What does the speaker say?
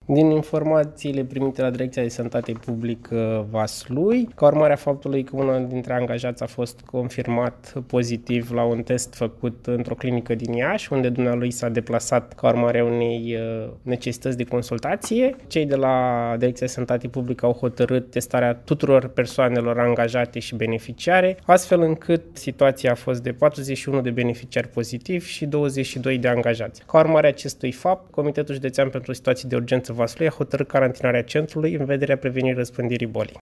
Din informațiile primite la Direcția de Sănătate Publică Vaslui, ca urmare a faptului că unul dintre angajați a fost confirmat pozitiv la un test făcut într-o clinică din Iași, unde dumnealui s-a deplasat ca urmare a unei necesități de consultație, cei de la Direcția de Sănătate Publică au hotărât testarea tuturor persoanelor angajate și beneficiare, astfel încât situația a fost de 41 de beneficiari pozitivi și 22 de angajați. Ca urmare a acestui fapt, Comitetul Județean pentru Situații de Urgență Vaslui a hotărât carantinarea centrului în vederea prevenirii răspândirii bolii.